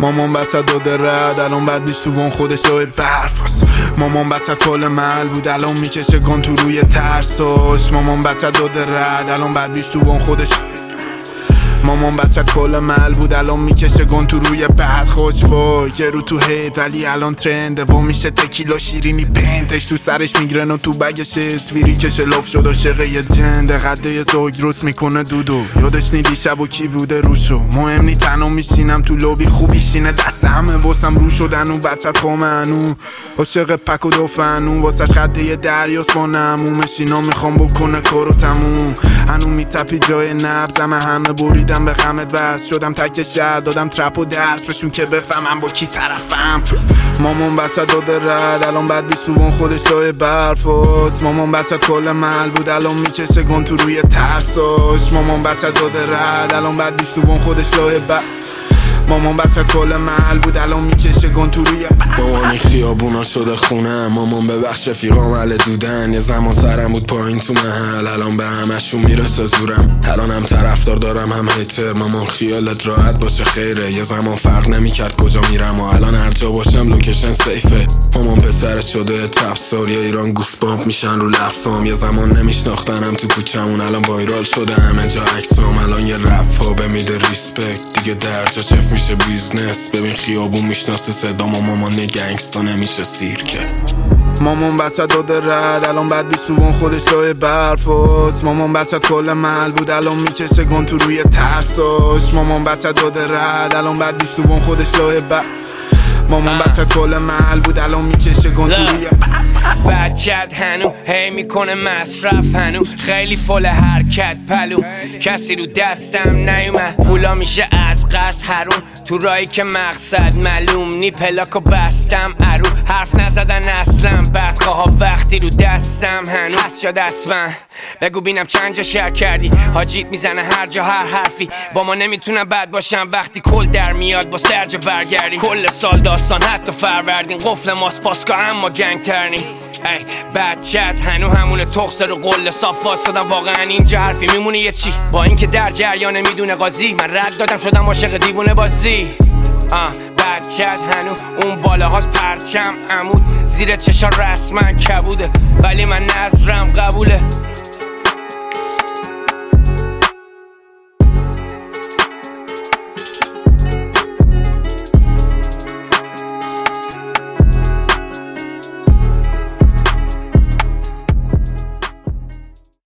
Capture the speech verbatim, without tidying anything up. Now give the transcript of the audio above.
مامان بچه داده رد الان بعد بیش تو اون خودش لای برف هست. مامان بچه کل محل بود الان میکشه گان تو روی ترساش. مامان بچه داده رد الان بعد بیش تو اون خودش مامان بچه کل محل بود الان میکشه گان تو روی بعد خوش وای. یه رو تو هید ولی الان ترنده با میشه تکیلا شیرینی پنتش تو سرش میگرن و تو بگش اسویری که شلاف شد عاشقه یه جنده قده زوگ درست میکنه دودو. یادش نیدی شب و کی بوده روشو مهم نی تنها میشینم تو لابی خوبی شینه دست همه واسم رو شدن و بچت خوامنو عاشق پک و دافنو واسش خده دریاست با نمومش اینا میخوام بکنه کارو تموم. هنو میتپی جای نبزم همه بریدم به غمت وست شدم تک شهر دادم ترپ و درس بشون که بفهمم با کی طرفم. مامان بچه داده رد الان بعد بیست اون خودش لای برف هست. مامان بچه کل محل بود الان میکشه گان تو روی ترساش. مامان بچه داده رد الان بعد بیست اون خودش لای برف مامان بچه کل محل بود الان میکشه گان تو روی مامانی خیابونا شده خونه. مامان به بخش فیقام عله دودن. یه زمان سرم بود پایین تو محل الان به همشون میرسه زورم. الان هم طرفدار دارم هم هیتر. مامان خیالت راحت باشه خیره. یه زمان فرق نمیکرد کجا میرم و الان هر جا باشم لوکیشن سیفه. مامان پسرت شده تفسار یا ایران گوس بامپ میشن رو لفظام. یه زمان نمیشناختنم تو کوچمون الان وایرال شده همه جا عکسام. الان یه رپ به میده ریسپکت دیگه درجا چف میشه بیزنس. ببین خیابون میشناسه صدام و مامان گنگستا نمیشه سیرکه. مامان بچه داده رد الان بعد بیست اون خودش لای برف هست. مامان بچه کل محل بود الان میکشه گان تو روی ترساش. مامان بچه داده رد الان بعد بیست اون خودش لای برف مامان بچه کل محل بود الان میکشه گان تو روی بچت هنو هی میکنه مصرف هنو خیلی فل حرکت پلو کسی رو دستم نیومد پولا میشه از قصد هرون تو رایی که مقصد معلوم نی پلاکو بستم ارو حرف نزدن اصلا بدخواه وقتی رو دستم هنو هست شد اصلا بگو بینم چند جا شهر کردی حاجیت میزنه هر جا هر حرفی با ما نمیتونم بد باشم وقتی کل در میاد با سرجا برگردی کل سال داستان حتی فروردین قفل ماست پاسکا اما گنگ ترنی ای بچت هنو همونه تخصه رو قل صاف واسدم واقعا اینجا حرفی میمونه یه چی با اینکه در جریان میدونه قاضی من رد دادم شدم عاشق دیوونه بازی آه بچت هنو اون بالاهاست پرچم عمود زیر چشا رسما کبوده ولی من نظرم قبوله